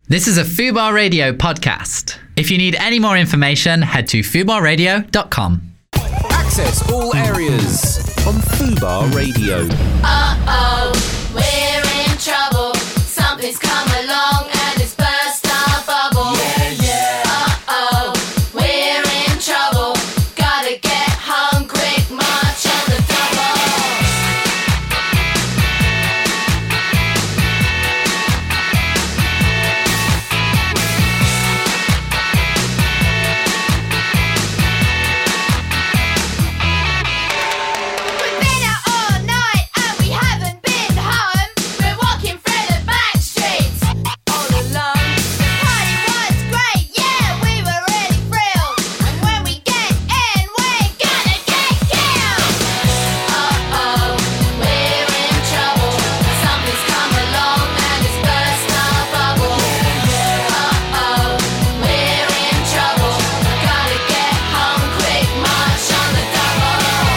This is a Fubar Radio podcast. If you need any more information, head to fubarradio.com. Access all areas on Fubar Radio. Uh-oh, we're in trouble. Something's come along and it's burst our bubble. Yeah. Uh-oh, we're in trouble. Gotta get home quick, march on the double. We've been out all night and we haven't been home. We're walking through the back streets all alone. The party was great, yeah, we were really thrilled. And when we get in, we're gonna get killed. Uh-oh, we're in trouble. Something's come along and it's burst our bubble. Uh-oh, we're in trouble. Gotta get home quick, march on the double.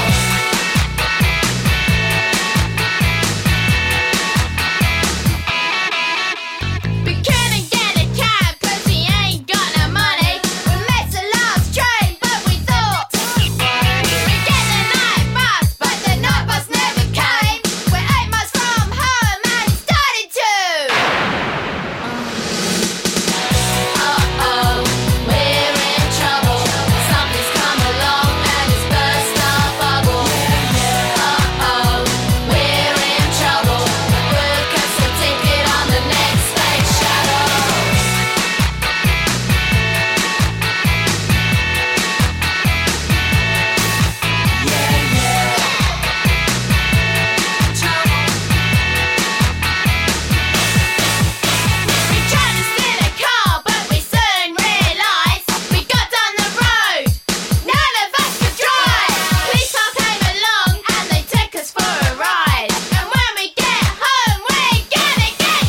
We couldn't get a cab 'cause we ain't got no money. We missed the last train, but we thought we'd get the night bus, but the night bus never came. We're 8 miles from home and it started to. Uh-oh, we're in trouble. Something's come along and it's burst our bubble. Uh-oh, we're in trouble. Book us a ticket on the next space shuttle. We tried to steal a car, but we soon realised we got down the road. None of us could drive. Police car came along and they took us for a ride. And when we get home, we're gonna get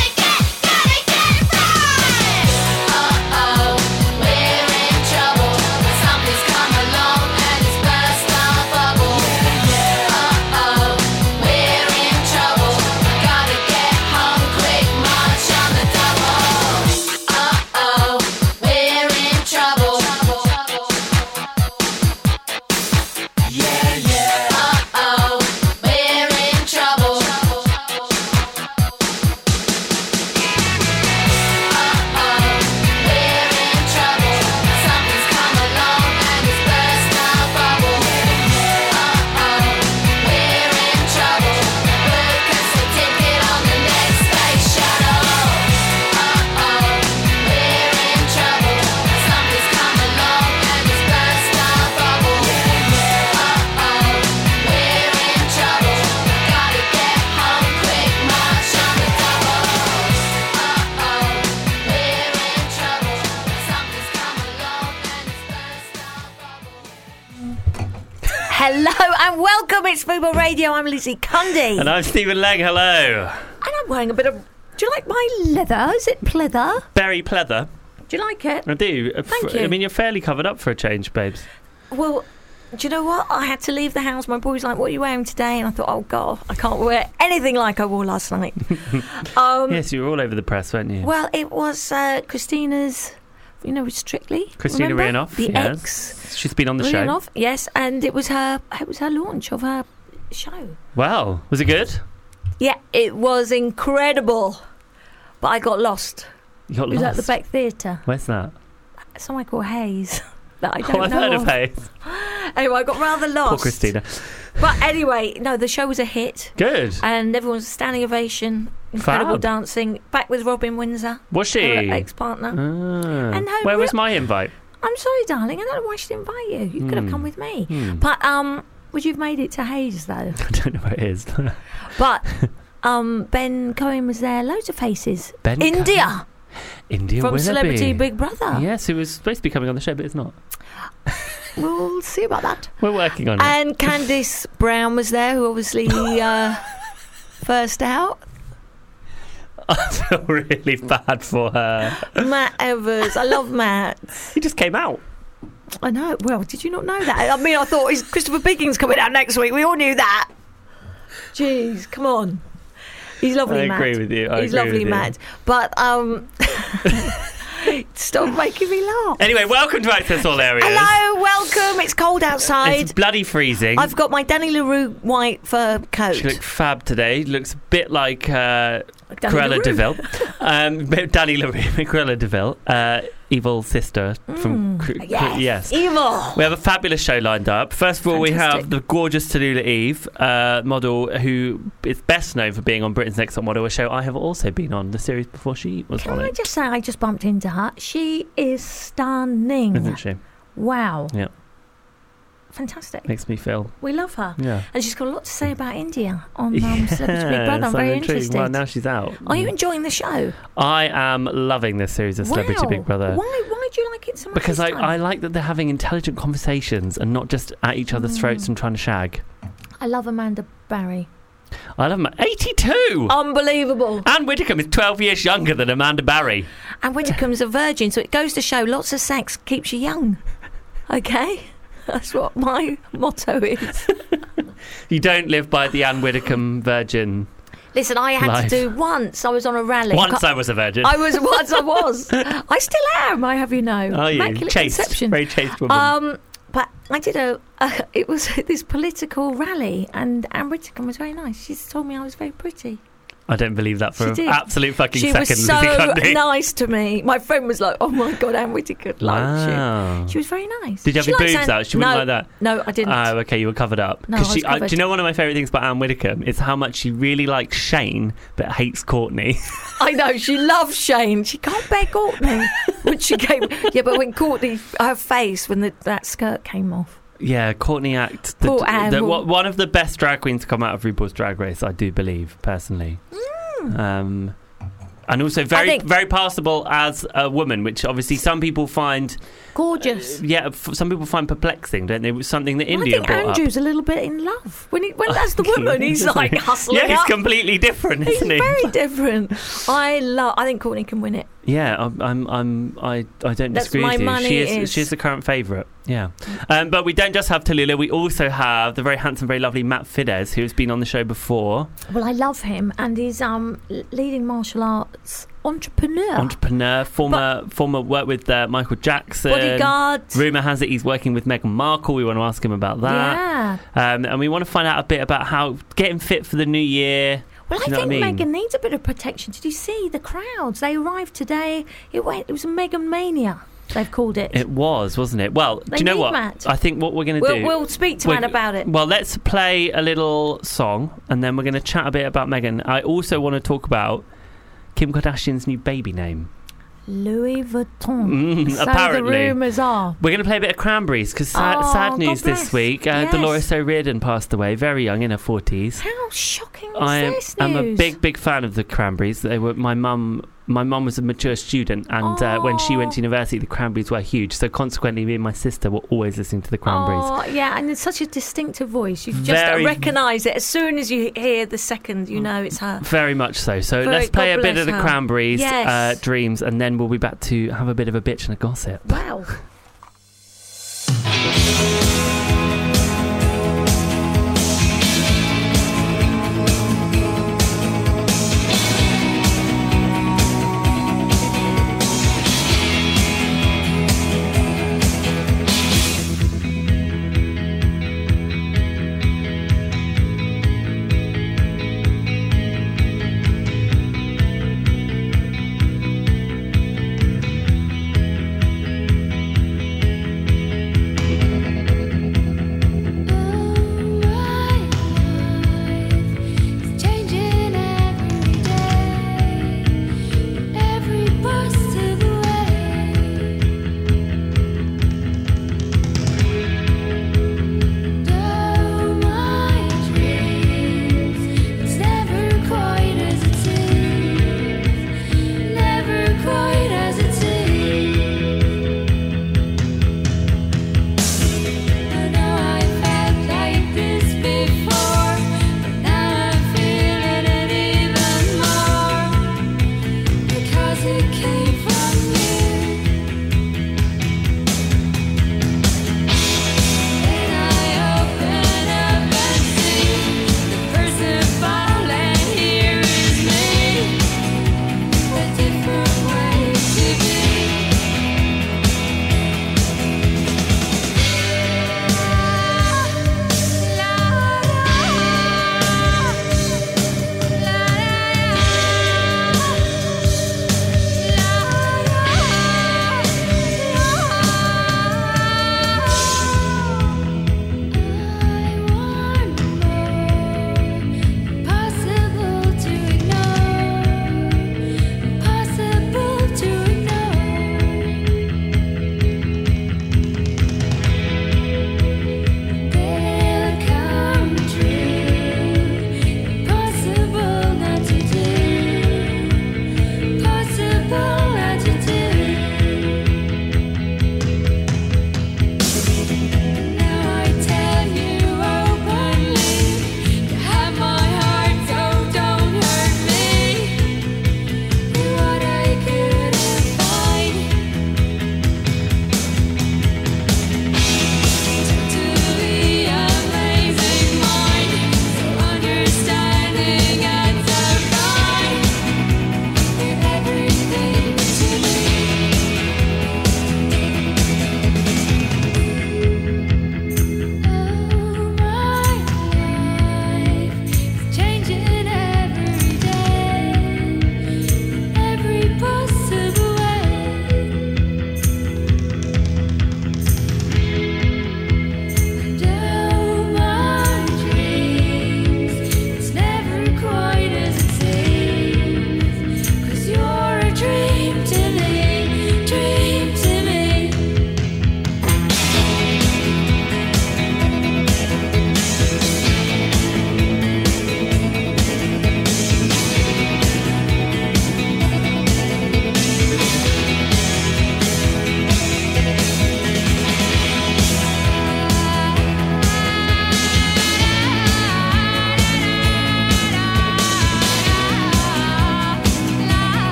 right. Uh-oh, we're in trouble. Something's come along and it's burst our bubble. Uh-oh, we're in trouble. Gotta get home quick, march on the double. Uh-oh, we're in trouble. Uh-oh, we're in trouble. We're in trouble. Something's come along and it's burst our bubble. We're in trouble. Book us a ticket on the next space shuttle. We're in trouble. Something's come along and it's burst our bubble. We're in trouble. Gotta get home quick, march on the double. We're in trouble. Something's come along and it's burst our bubble. Hello and welcome. It's Fubar Radio. I'm Lizzie Cundy. And I'm Stephen Legg, hello. And I'm wearing a bit of... Do you like my leather? Is it pleather? Berry pleather. Do you like it? I do. Thank you. I mean, you're fairly covered up for a change, babes. Well, do you know what? I had to leave the house. My boy's like, what are you wearing today? And I thought, oh, God, I can't wear anything like I wore last night. Yes, you were all over the press, weren't you? Well, it was Christina's, with Strictly. Christina remember? Rianoff. The yes. ex. She's been on the show. Rianoff, yes. And it was her launch of her show. Wow. Was it good? Yeah, it was incredible. But I got lost. You got It was lost. at the Beck Theatre. Where's that? Somewhere called Hayes that I don't Oh, I've know heard of. of Hayes. Anyway, I got rather lost. Poor Christina. But anyway, no, the show was a hit. Good. And everyone was a standing ovation. Incredible Fab. dancing. Back with Robin Windsor. Was she? Her ex-partner. Ah. And her Where was real- my invite? I'm sorry, darling. I don't know why she didn't invite you. You could have come with me. But would you have made it to Hayes though? I don't know where it is. But Ben Cohen was there. Loads of faces. Ben India. India From Willoughby. Celebrity Big Brother. Yes, it was supposed to be coming on the show, but it's not. We'll see about that. We're working on it. And Candice Brown was there, who obviously first out. I feel really bad for her. Matt Evers. I love Matt. He just came out. I know. Well, did you not know that? I mean, I thought is Christopher Biggins coming out next week. We all knew that. Jeez, come on. He's lovely, I Matt. agree with you. He's lovely, Matt. But Stop making me laugh. Anyway, welcome to Access All Areas. Hello, welcome. It's cold outside. It's bloody freezing. I've got my Danny LaRue white fur coat. She looks fab today. Looks a bit like Cruella LaRue. DeVille. Danny LaRue, Cruella DeVille, evil sister from... yes. Evil. We have a fabulous show lined up. First of all, we have Fantastic. the gorgeous Tallulah Eve, model who is best known for being on Britain's Next Top Model, a show I have also been on, the series before she was Can on I it. just say, I just bumped into her. She is stunning. Isn't she? Wow. Yeah. Fantastic. Makes me feel... We love her. Yeah. And she's got a lot to say about India on Celebrity Big Brother. I'm so very intrigued. interested. Well, now she's out. Are you enjoying the show? I am loving this series of Celebrity Wow. Big Brother. Why do you like it so much? Because this I time? like that they're having intelligent conversations and not just at each other's throats and trying to shag. I love Amanda Barry. I love them. 82! Unbelievable. Anne Widdecombe is 12 years younger than Amanda Barry. And Widdecombe's a virgin, so it goes to show lots of sex keeps you young. Okay? That's what my motto is. You don't live by the Anne Widdecombe virgin. Listen, I had Life. to do once. I was on a rally. Once I was a virgin. I was. I still am, I have you know. Are you? Immaculate Chaste. Conception. Very chaste woman. But I did it was this political rally, and Anne Widdecombe was very nice. She told me I was very pretty. I don't believe that for She an did. absolute fucking She second. was so Lizzie Cundy. nice to me. My friend was like, "Oh my god, Anne Widdecombe likes Wow. you." She was very nice. Did you have She your likes boobs Anne- out? She wouldn't no, like that. No, I didn't. Oh, okay, you were covered up. No, I was do covered. you know one of my favourite things about Anne Widdecombe is how much she really likes Shane but hates Courtney. I know, she loves Shane. She can't bear Courtney. When she came, yeah, but when Courtney, her face when that skirt came off. Yeah, Courtney Act. Poor Anne. One of the best drag queens to come out of RuPaul's Drag Race, I do believe, personally. And also very passable as a woman, which obviously some people find... Gorgeous. Some people find perplexing, don't they? It was something that I India think brought Andrew's a little bit in love. When that's the woman, he's like hustling Yeah, he's up. completely different, He's isn't he? very different. I think Courtney can win it. Yeah, I don't That's disagree my with you. money is. She's the current favourite. Yeah, but we don't just have Tallulah. We also have the very handsome, very lovely Matt Fidesz, who has been on the show before. Well, I love him, and he's leading martial arts entrepreneur. Former work with Michael Jackson. Bodyguard. Rumour has it he's working with Meghan Markle. We want to ask him about that. Yeah. And we want to find out a bit about how getting fit for the new year. Well, I Do you know think what I mean? Meghan needs a bit of protection. Did you see the crowds? They arrived today. It was a Meghan mania. They've called it. It was, wasn't it? Well, do you know need what? Matt. I think what we're going to do... We'll speak to Matt about it. Well, let's play a little song, and then we're going to chat a bit about Meghan. I also want to talk about Kim Kardashian's new baby name. Louis Vuitton. So apparently. the rumours are. We're going to play a bit of Cranberries, because Oh, sad news God this bless. week. Yes. Dolores O'Riordan passed away, very young, in her 40s. How shocking is I'm this a news? big fan of the Cranberries. They were my mum was a mature student, and when she went to university, the Cranberries were huge. So consequently, me and my sister were always listening to the Cranberries. Oh, yeah, and it's such a distinctive voice. You just Very- recognise it. As soon as you hear the second, you know it's her. Very much so. So Very- let's play God a bit bless of the her. Cranberries, Yes. Dreams, and then we'll be back to have a bit of a bitch and a gossip. Wow.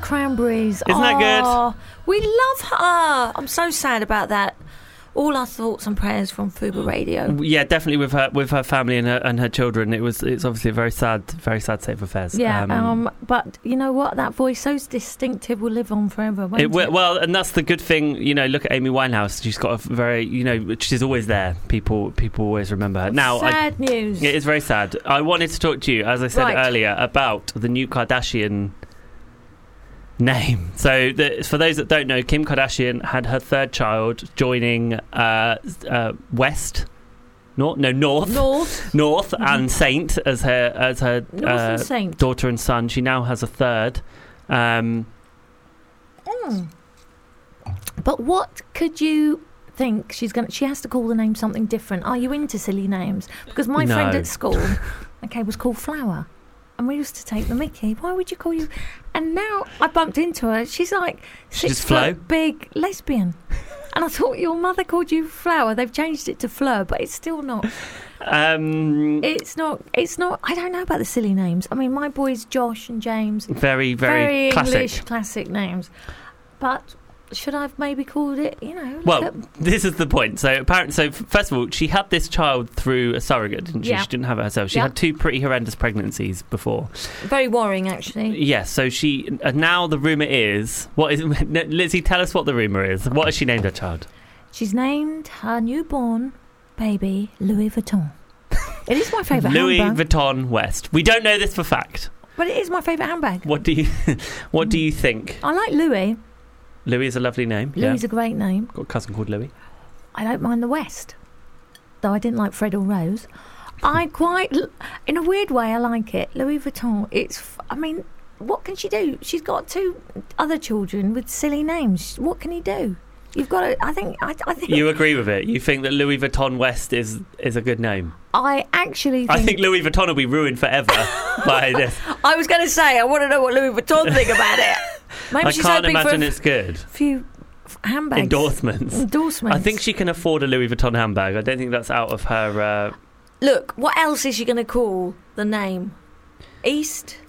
Cranberries. Isn't that good? Oh, we love her. I'm so sad about that. All our thoughts and prayers from Fuba Radio. Yeah, definitely with her family and her children. It's obviously a very sad state of affairs. Yeah, but you know what? That voice, so distinctive, will live on forever. Won't it? Well, and that's the good thing. You know, look at Amy Winehouse. She's got a very, she's always there. People always remember her. Now, sad news. It is very sad. I wanted to talk to you, as I said Right. earlier, about the new Kardashian name. So for those that don't know, Kim Kardashian had her third child joining North and Saint as her North and Saint. daughter and son. She now has a third. But what could you think she has to call the name something different? Are you into silly names? Because my friend No. at school was called Flower, and we used to take the mickey. Why would you call you? And now I bumped into her. She's like just 6 Flo? foot big lesbian. And I thought, your mother called you Flower. They've changed it to Fleur, but it's still not. It's not. I don't know about the silly names. I mean, my boys Josh and James, very, very classic. English classic names. But should I have maybe called it? Well, this is the point. So first of all, she had this child through a surrogate, didn't she? Yeah. She didn't have it herself. She Yeah. had 2 pretty horrendous pregnancies before. very worrying, actually. Yes. So she now the rumor is Lizzie? Tell us what the rumor is. What has she named her child? She's named her newborn baby Louis Vuitton. It is my favourite Louis handbag, Vuitton West. We don't know this for fact. but it is my favourite handbag. What do you think? I like Louis. Louis is a lovely name. Louis is a great name. Got a cousin called Louis. I don't mind the West, though I didn't like Fred or Rose. In a weird way, I like it. Louis Vuitton. What can she do? She's got 2 other children with silly names. What can he do? You've got to. I think. You agree with it? You think that Louis Vuitton West is a good name? I actually. I think Louis Vuitton will be ruined forever by this. I was going to say I want to know what Louis Vuitton think about it. Maybe I she's can't hoping imagine for it's good. few handbags. Endorsements. I think she can afford a Louis Vuitton handbag. I don't think that's out of her. Look, what else is she going to call the name? East?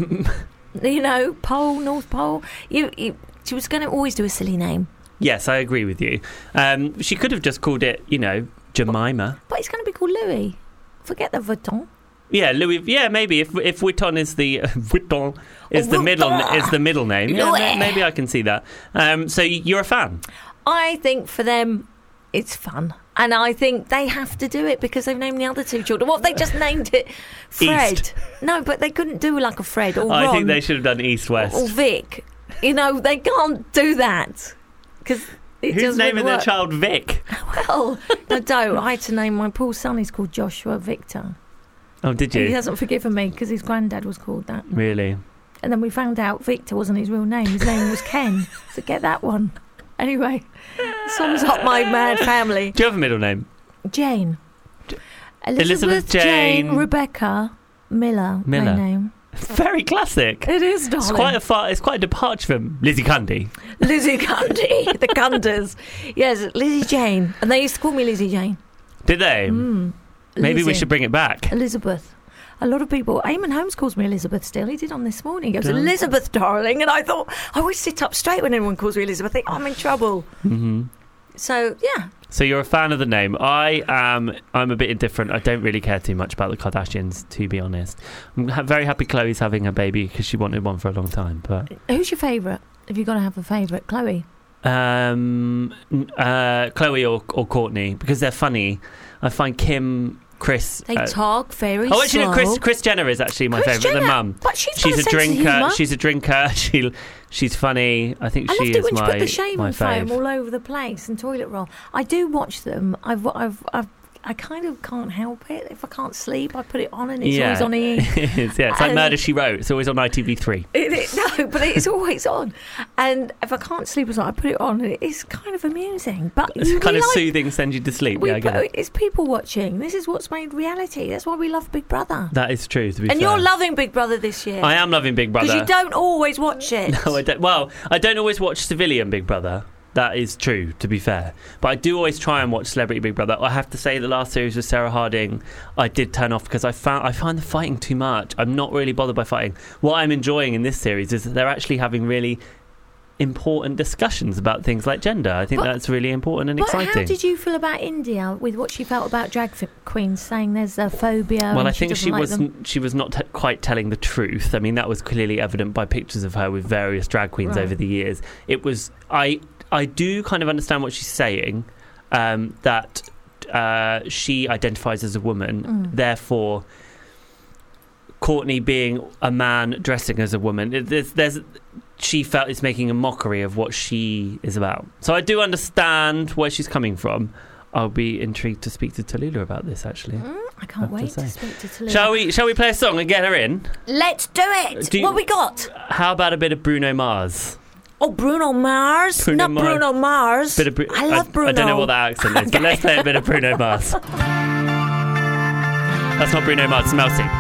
Pole, North Pole? She was going to always do a silly name. Yes, I agree with you. She could have just called it, Jemima. But it's going to be called Louis. Forget the Vuitton. Yeah, Louis. Yeah, maybe if Vuitton is the Vuitton is the middle name. Yeah, maybe I can see that. So you're a fan. I think for them, it's fun. And I think they have to do it because they've named the other 2 children. What if they just named it Fred? East. No, but they couldn't do like a Fred or Ron. I think they should have done East West. Or Vic. They can't do that. Because Who's naming their child Vic? Well, no, don't. I had to name my poor son. He's called Joshua Victor. Oh, did you? He hasn't forgiven me because his granddad was called that. Really? And then we found out Victor wasn't his real name. His name was Ken. So get that one. Anyway, sums up my mad family. Do you have a middle name? Jane. Elizabeth Jane Rebecca Miller. My name. Very classic. It is, darling. It's quite a departure from Lizzie Cundy. Lizzie Cundy. The Cunders. Yes, Lizzie Jane. And they used to call me Lizzie Jane. Did they? Maybe we Lizzie. should bring it back. Elizabeth. A lot of people. Eamon Holmes calls me Elizabeth still. He did on this morning. He goes, Elizabeth, darling. And I thought, I always sit up straight when anyone calls me Elizabeth. I think, I'm in trouble. Mm-hmm. So, yeah. So you're a fan of the name. I'm a bit indifferent. I don't really care too much about the Kardashians, to be honest. I'm very happy Khloe's having a baby because she wanted one for a long time. But who's your favourite? If you've got to have a favourite, Khloe. Khloe or Courtney, because they're funny. I find Kim, Chris. They talk very slow. Oh, actually, no, Kris Jenner is actually my favourite. The mum. But she's a sense drinker. of humour. She's a drinker. She's funny. I think she loved it is when my she put the shaving foam fave. all over the place and toilet roll. I do watch them. I kind of can't help it. If I can't sleep, I put it on and it's always on E. It's like Murder, She Wrote. It's always on ITV3. No, but it's always on. And if I can't sleep as well, I put it on and it's kind of amusing. But It's kind of soothing, send you to sleep. I get it. It's people watching. This is what's made reality. That's why we love Big Brother. That is true, to be fair. And you're loving Big Brother this year. I am loving Big Brother. Because you don't always watch it. No, I don't. Well, I don't always watch civilian Big Brother. That is true, to be fair. But I do always try and watch Celebrity Big Brother. I have to say the last series with Sarah Harding, I did turn off because I find the fighting too much. I'm not really bothered by fighting. What I'm enjoying in this series is that they're actually having really important discussions about things like gender. I think that's really important and exciting. How did you feel about India with what she felt about drag queens, saying there's a phobia? Well, and I think she doesn't was not quite telling the truth. I mean, that was clearly evident by pictures of her with various drag queens over the years. It was I do kind of understand what she's saying, that she identifies as a woman, therefore Courtney being a man dressing as a woman, she felt it's making a mockery of what she is about. So I do understand where she's coming from. I'll be intrigued to speak to Tallulah about this, actually. I can't wait to speak to Tallulah. Shall we play a song and get her in? Let's do it. What we got? How about a bit of Bruno Mars? Oh, Bruno Mars? Bruno Mars. I love Bruno. I don't know what that accent is, but let's play a bit of Bruno Mars. That's not Bruno Mars, it's Mel C.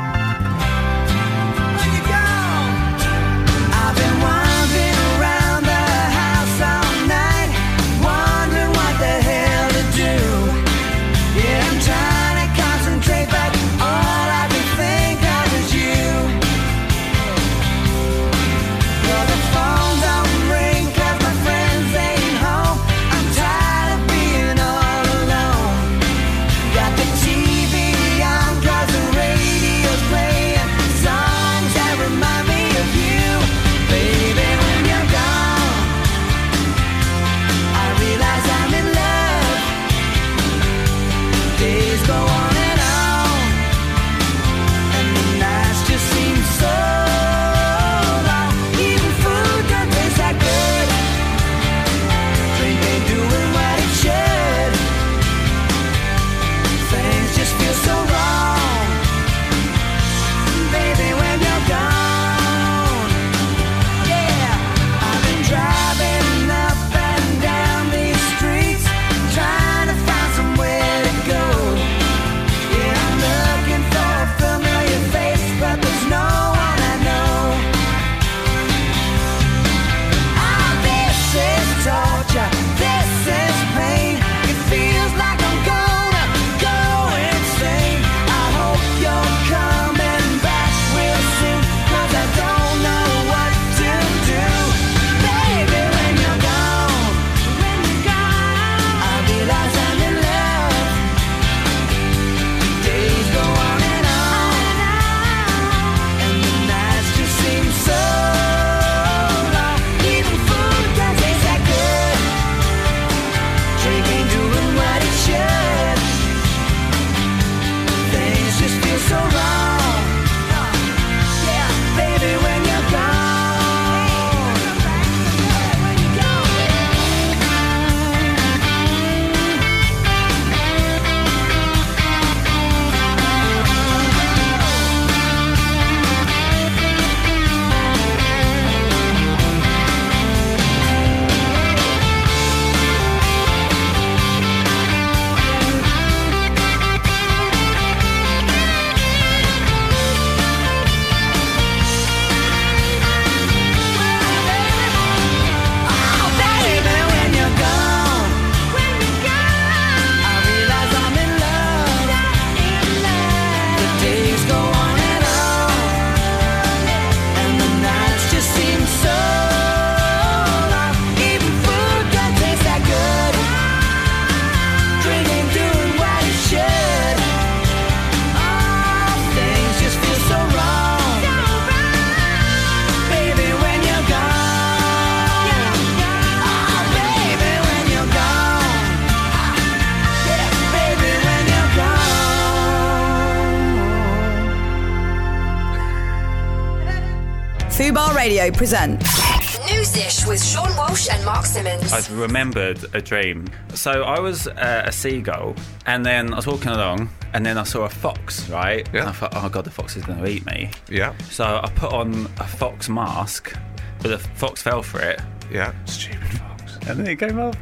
Fubar Radio presents Newsish with Sean Walsh and Mark Simmons. I remembered a dream. So I was a seagull, and then I was walking along, and then I saw a fox, right? Yeah. And I thought, oh God, the fox is going to eat me. Yeah. So I put on a fox mask, but the fox fell for it. Yeah. Stupid fox. And then it came up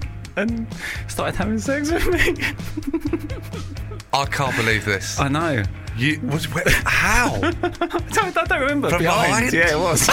and started having sex with me. I can't believe this. I know. How? I don't remember. From behind? Yeah, it was.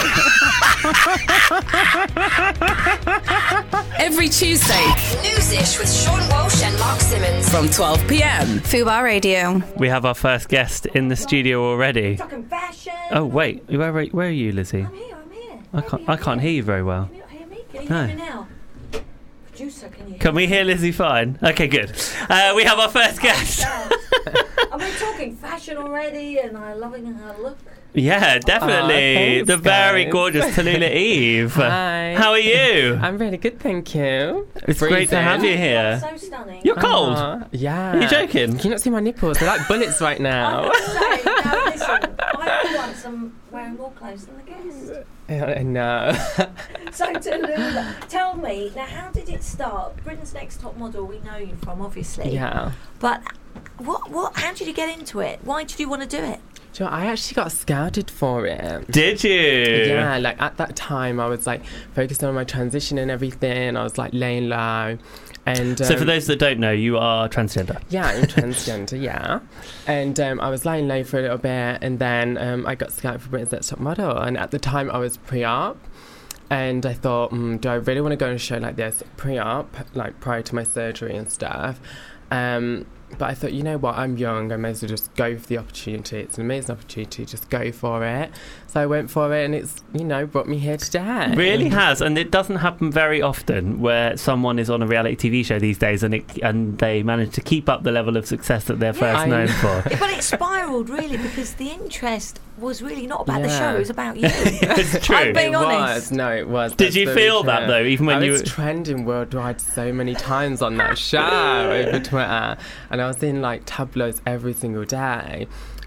Every Tuesday Newsish with Sean Walsh and Mark Simmons. from 12 p.m. Fubar Radio. We have our first guest in the studio already. Talking fashion. Oh wait, where are you, Lizzie? I'm here. I can't hear you very well. Can you not hear me? Can you No. hear me now? Producer, can you hear Can we hear Lizzie fine? Okay, good. We have our first guest. Are we talking fashion already and I'm loving her look? Yeah, definitely. Thanks, The very guys. gorgeous Tallulah Eve. Hi. How are you? I'm really good, thank you. It's great to have you here. So stunning. You're cold. Yeah. Are you joking? Can you not see my nipples? They're like bullets right now. Now listen, I once am wearing more clothes than the guest. No. So Tallulah, tell me, now how did it start? Britain's Next Top Model, we know you from obviously. Yeah. But how did you get into it? Why did you want to do it? Do you know, I actually got scouted for it. Did you? Yeah, like at that time I was like focused on my transition and everything. I was like laying low. And So for those that don't know, you are transgender. yeah, I'm transgender, yeah. And I was lying low for a little bit, and then I got scouted for Britain's Next Top Model. And at the time I was pre-op. And I thought, do I really want to go on a show like this pre-op, like prior to my surgery and stuff? But I thought, you know what, I'm young, I may as well just go for the opportunity. It's an amazing opportunity, just go for it. So I went for it, and it's, brought me here today. Really has, and it doesn't happen very often where someone is on a reality TV show these days and they manage to keep up the level of success that they're first known for. But it spiralled really because the interest was really not about the Yeah. show, it was about you. It's true. I'm being It honest. was. No, it was. Did That's you very feel that, true. though, even when I you was were- trending worldwide so many times on that show over Twitter, and I was in like tabloids every single day.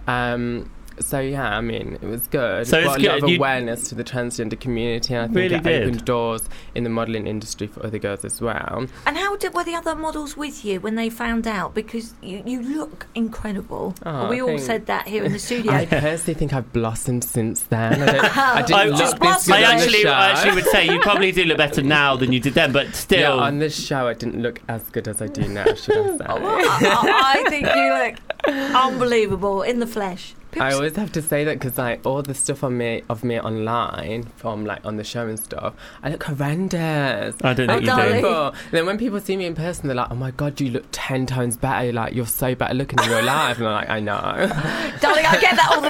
So yeah, I mean, it was good. So It it's brought a lot good. of You- awareness to the transgender community, and I think Really it did. opened doors in the modelling industry for other girls as well. And were the other models with you when they found out? Because you look incredible. Oh, We all thanks. said that here in the studio. I personally think I've blossomed since then. I didn't I, look just this good I on the actually, show. I actually would say you probably do look better now than you did then, but Yeah, still. on this show I didn't look as good as I do now, should I say. I think you look unbelievable in the flesh. People I always have to say that because like all the stuff of me online from like on the show and stuff, I look horrendous. I don't think you darling. do. And then when people see me in person, they're like, "Oh my god, you look 10 times better! Like you're so better looking in real life." And I'm like, "I know." Darling, I get that all the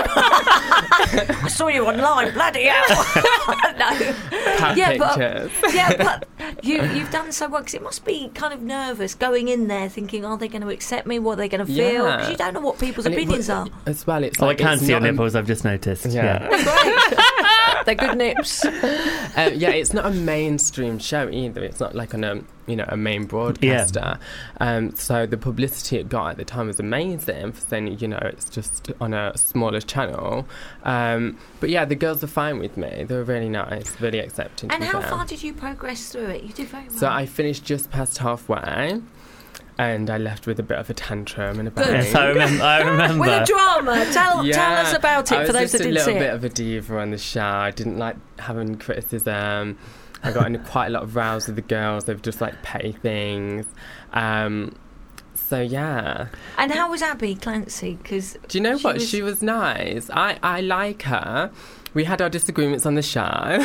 time. I saw you online, bloody hell. No. Pat But, pictures. but you've done so well because it must be kind of nervous going in there thinking, are they going to accept me? What are they going to feel? Yeah. Because you don't know what people's And opinions are. as well. It's Oh, I like can it's see your not a- nipples, I've just noticed. Yeah. Great. They're good nips. Yeah, it's not a mainstream show either. It's not like on a main broadcaster. So the publicity it got at the time was amazing for saying, it's just on a smaller channel. But yeah, the girls were fine with me. They were really nice, really accepting. And to be how fair. far did you progress through it? You did very well. So I finished just past halfway. And I left with a bit of a tantrum and a bang. Yes, I remember. With a drama. Tell us about it I for those was that just a didn't little see bit it. of a diva on the show. I didn't like having criticism. I got into quite a lot of rows with the girls. They've just like petty things. So yeah. And how was Abby Clancy? Because Do you know what? She was nice. I like her. We had our disagreements on the show.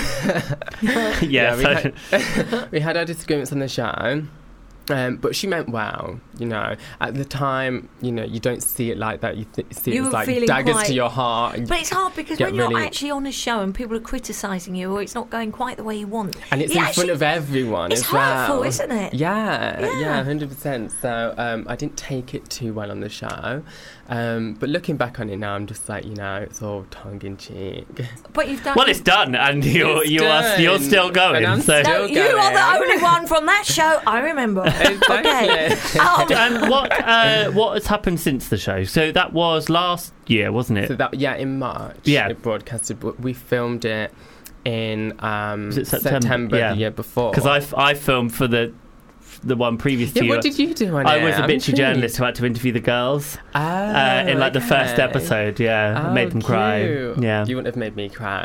Yes. We had our disagreements on the show. But she meant well, At the time, you don't see it like that. You see You it as were like feeling daggers quite- to your heart. And But it's hard because get when you're really- actually on a show and people are criticising you or it's not going quite the way you want. And it's it in actually- front of everyone It's as well. hurtful, isn't it? Yeah, Yeah. 100%. So I didn't take it too well on the show. But looking back on it now, I'm just like, it's all tongue in cheek. But you've done. Well, it's done, and you're done. still going. And I'm so. still you are the going. only one from that show I remember. Okay. And what has happened since the show? So that was last year, wasn't it? So that in March, Yeah. it broadcasted. But we filmed it in Was it September? the year before. Because I filmed for the one previous to you. what did you do on I it? was a I'm bitchy intrigued. journalist who had to interview the girls in like the first okay. episode. Yeah, Oh, made them cry. cute. Yeah. You wouldn't have made me cry.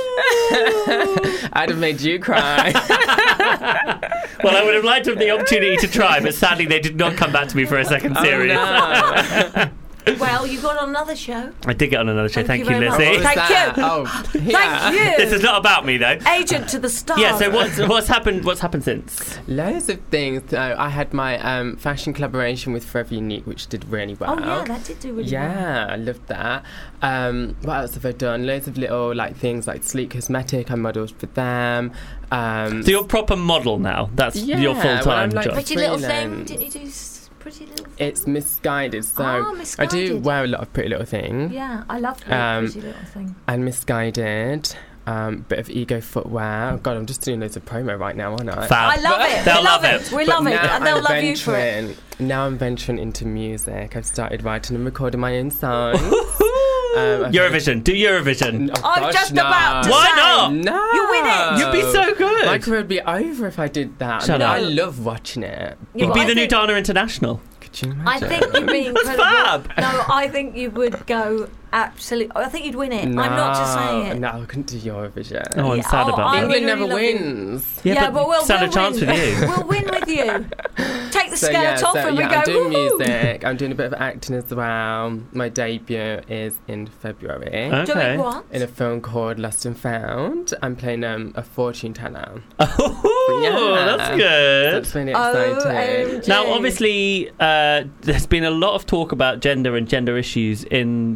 I'd have made you cry. Well, I would have liked to have the opportunity to try, but sadly they did not come back to me for a second series. Oh, no. Well, you got on another show. I did get on another show. Thank you, very much. Lizzie. Thank that? you. Oh, yeah. Thank you. This is not about me, though. Agent to the stars. Yeah. So what's happened? What's happened since? Loads of things. So I had my fashion collaboration with Forever Unique, which did really well. Oh yeah, that did do really well. Yeah, I loved that. What else have I done? Loads of little things like Sleek Cosmetic. I modelled for them. So you're a proper model now. That's your full-time job. Pretty Little Thing. Didn't you do Pretty Little Thing? It's Misguided. So Misguided. I do wear a lot of Pretty Little Thing. Yeah, I love Pretty Little Thing. And Misguided. Bit of Ego footwear. Oh God, I'm just doing loads of promo right now, aren't I? Fab. I love it. They'll love it. We love it, and they'll love you for it. Now I'm venturing into music. I've started writing and recording my own songs. Eurovision. Do Eurovision. Oh, I'm gosh, just no. about to Why say. not? No. You win it. You'd be so good. My career would be over if I did that. Shut up. I love watching it. You'd Well, be I the new think- Dana International. Could you I imagine? think you'd be incredible. fab. No, I think you would go absolutely. I think you'd win it. No, I'm not just saying it. No, I couldn't do Eurovision. Oh, I'm sad about I that. would England never really love you. wins. Yeah, but we'll stand a chance win. with you. We'll win with you. Take the So, skirt off and we go. I'm doing "Woohoo." music. I'm doing a bit of acting as well. My debut is in February. Okay. Doing what? In a film called Lost and Found. I'm playing a fortune teller. Oh, Yeah. that's good. That's really exciting. OMG. Now, obviously, there's been a lot of talk about gender and gender issues in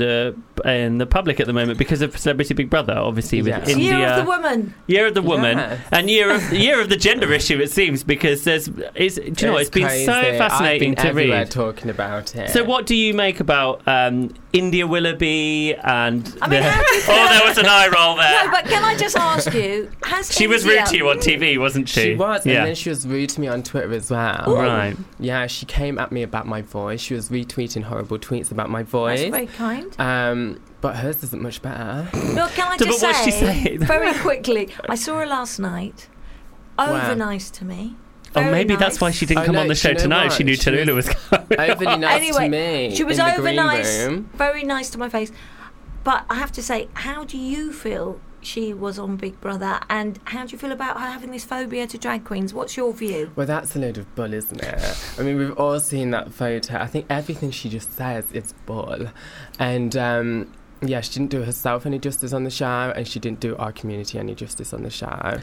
the public at the moment because of Celebrity Big Brother. Obviously, with Yes. India, Year of the Woman. Year of the Woman, Yes. and year of the gender issue. It seems because it's been crazy. so fascinating I've been to everywhere read. talking about it. So, what do you make about India Willoughby and? I mean, how do you feel? Oh, there was an eye roll there. No, but can I just ask you? Has She was India- rude to you on TV, wasn't she? She was, Yeah. and then she was rude to me on Twitter as well. Right. Yeah, she came at me about my voice. She was retweeting horrible tweets about my That's voice. very kind. But hers isn't much better. Look, can I So, just but what's she say saying? very quickly? I saw her last night. Over Wow. nice to me. Oh, Very maybe nice. that's why she didn't Oh, come no, on the do show you know tonight. what? She knew She was Tallulah was coming. Overly nice Anyway, to me. She was in the over green nice, room. very nice to my face. But I have to say, how do you feel she was on Big Brother, and how do you feel about her having this phobia to drag queens? What's your view? Well, that's a load of bull, isn't it? I mean, we've all seen that photo. I think everything she just says is bull. And, yeah, she didn't do herself any justice on the show, and she didn't do our community any justice on the show.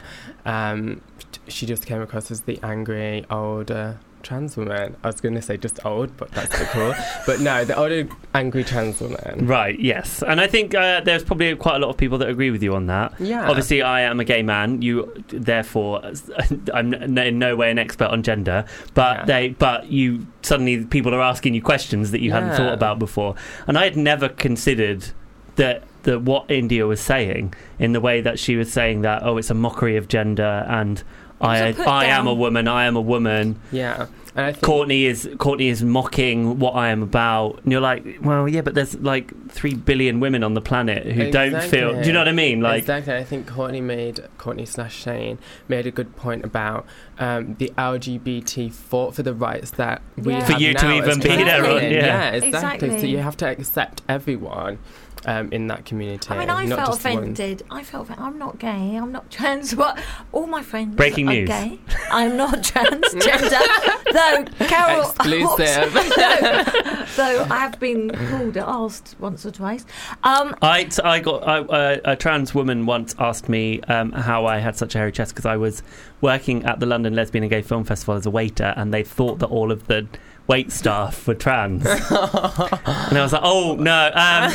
She just came across as the angry, older trans woman. I was going to say just old, but that's so cool. But no, the older, angry trans woman. Right, yes. And I think there's probably quite a lot of people that agree with you on that. Yeah. Obviously, I am a gay man. Therefore, I'm in no way an expert on gender. But you suddenly, people are asking you questions that you hadn't thought about before. And I had never considered that what India was saying in the way that she was saying that, oh, it's a mockery of gender and I am a woman, I am a woman. Yeah. And I think Courtney is mocking what I am about. And you're like, well, yeah, but there's like 3 billion women on the planet who don't feel. Do you know what I mean? Like, exactly. I think Courtney/Shane made a good point about the LGBT fought for the rights that we Yeah. have For you to now even as be trans there, women. yeah. Exactly. So Exactly. you have to accept everyone in that community. I mean, I not felt just the ones. offended. I'm not gay. I'm not trans. But all my friends Breaking are news. gay. I'm not transgender. Though Carol, Exclusive. though I have been asked once or twice. a trans woman once asked me how I had such a hairy chest because I was working at the London Lesbian and Gay Film Festival as a waiter, and they thought that all of the wait staff were trans. And I was like, oh no.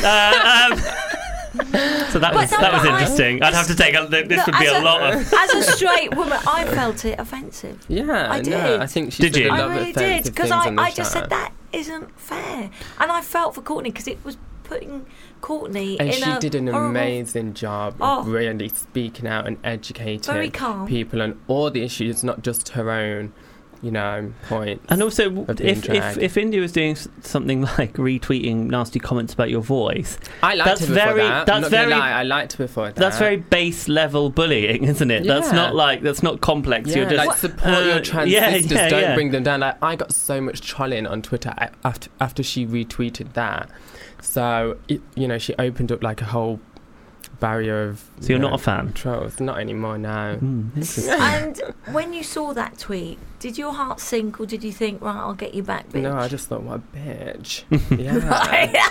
So that was interesting. I'd have to take this would be a lot of. As a straight woman, I felt it offensive. Yeah, I did. No, I think she Did said you? a lot I of really did, offensive because things on the I just show. said that isn't fair, and I felt for Courtney because it was putting Courtney And in she a did an horrible- amazing job Oh. of really speaking out and Very educating calm. people on all the issues, not just her own, points. And also, of being dragged. if India was doing something like retweeting nasty comments about your voice, I liked her before that. I'm not gonna lie, I liked her before that. that's very base level bullying, isn't it? That's Yeah. that's not complex. Yeah, You're just like support your trans yeah, sisters. yeah, Don't yeah. bring them down. Like, I got so much trolling on Twitter after she retweeted that. So she opened up like a whole barrier of. So you're not a fan? Trolls, not anymore. No. And when you saw that tweet, did your heart sink, or did you think, right, I'll get you back, bitch? No, I just thought, what a bitch. Yeah.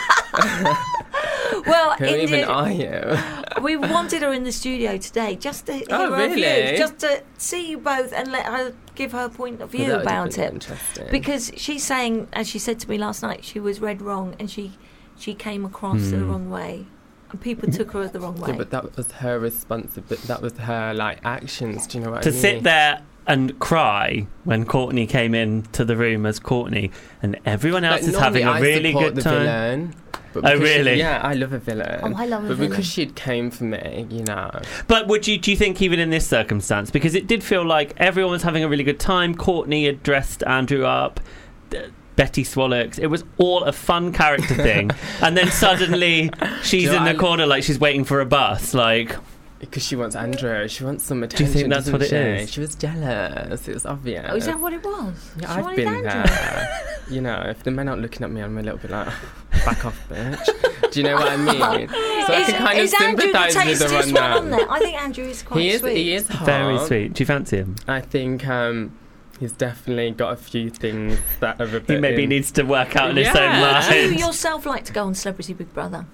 Well, Who even are you? we wanted her in the studio today just to hear Oh, her really? views, just to see you both and let her give her point of view That would have about been it. interesting. Because she's saying, as she said to me last night, she was read wrong and she came across the wrong way. And people took her the wrong way. Yeah, but that was her responsibility. That was her, like, actions. Do you know what I To mean? sit there and cry when Courtney came into the room as Courtney and everyone else Like, is having a normally I really support good the time. Villain, but Oh, because really? yeah, I love a villain. Oh, I love a But villain. because she came for me, you know. But do you think even in this circumstance, because it did feel like everyone was having a really good time, Courtney had dressed Andrew up, Betty Swallows, it was all a fun character thing, and then suddenly she's Do you in know, the corner like she's waiting for a bus, like... Because she wants Andrew, she wants some Do attention. you think that's what it doesn't is? She was jealous. It was obvious. Oh, is that what it was? Yeah, She I've wanted been Andrew. there. You know, if the men aren't looking at me, I'm a little bit like, back off, bitch. Do you know what I mean? So I can kind of is Andrew the sympathise with her tastiest on one that. on there? I think Andrew is quite sweet. He is hot. Very sweet. Do you fancy him? I think he's definitely got a few things that are a bit. He maybe needs to work out in his own Yeah. Do you mind. yourself like to go on Celebrity Big Brother?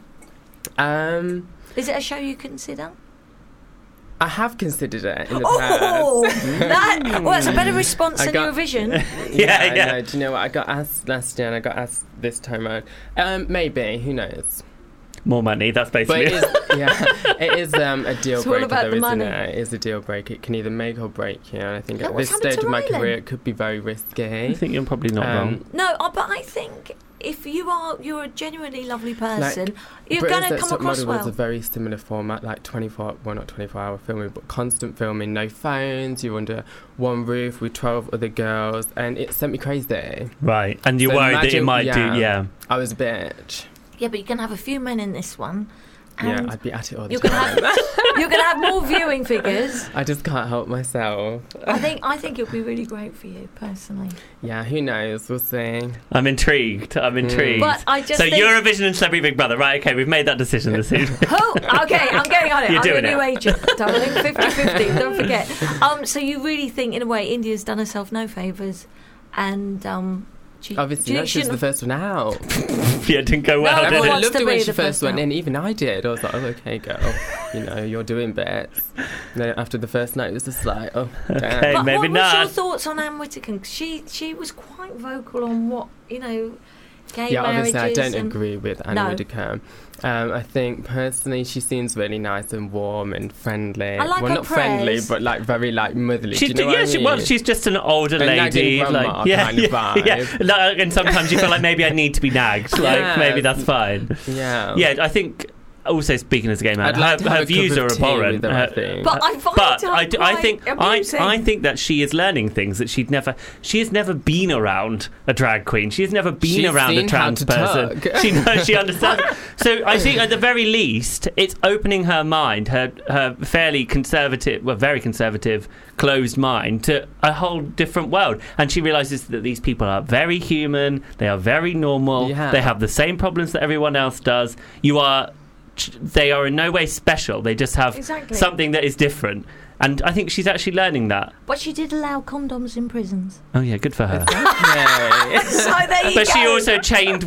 Is it a show you consider? I have considered it in the Oh, past. that's a better response I than got- Eurovision. Yeah. No, do you know what? I got asked last year and I got asked this time around. Maybe, who knows? More money, that's But basically it is, it is a deal It's all breaker, about though, the isn't money. it? It is a deal breaker. It can either make or break you. And I think Yeah, at what's this happened stage to of my Rylan? career, it could be very risky. I think you're probably not wrong. No, but I think if you're a genuinely lovely person, you're Britain's going to Next come Top across Model was a well. very similar format, like 24-hour filming, but constant filming, no phones, you're under one roof with 12 other girls, and it sent me crazy. Right, and you're So worried that it imagine- might yeah. do... Yeah. I was a bitch. Yeah, but you can have a few men in this one. Yeah, And I'd be at it all the you're going to time. have you're going to have more viewing figures. I just can't help myself. I think it'll be really great for you personally. Yeah, who knows? We'll see. I'm intrigued. But I just So think, Eurovision and Celebrity Big Brother. Right, okay, we've made that decision this evening. Oh, okay, I'm getting on it. You're I'm doing a new it. agent, darling. 50-50, don't forget. So you really think, in a way, India's done herself no favours, and Obviously, do you that she was the first one out. Yeah, it didn't go well, No, did Everyone it? wants loved to it when be she the first first went out. in. Even I did. I was like, oh, okay, girl. You know, you're doing bits. And then after the first night, it was just like, oh, damn. Okay. But maybe what was not. your thoughts on Anne Whittaker? 'Cause she was quite vocal on what, gay Yeah, marriages. obviously, I don't and- agree with Anne No. Whittaker. I think personally, she seems really nice and warm and friendly. I like well, her not friendly, prayers. but like very like motherly. She's, Do you know what I mean? well, she's just an older A nagging lady, grandma like kind of vibe. yeah. Like, and sometimes you feel like maybe I need to be nagged. Like Yeah. maybe that's fine. Yeah. Yeah, I think. Also, speaking as a gay man, I'd like to have her a views cup are of tea abhorrent. with her, I think. But I find But her I quite think amusing. I think that she is learning things that she has never been around a drag queen. She has never been She's around a seen how trans to person. talk. She knows, she understands. So I think at the very least, it's opening her mind, her fairly conservative, well, very conservative, closed mind to a whole different world. And she realizes that these people are very human. They are very normal. Yeah. They have the same problems that everyone else does. They are in no way special. They just have Exactly. something that is different. And I think she's actually learning that. But she did allow condoms in prisons. Oh yeah, good for her. Okay. So there you But go. she also chained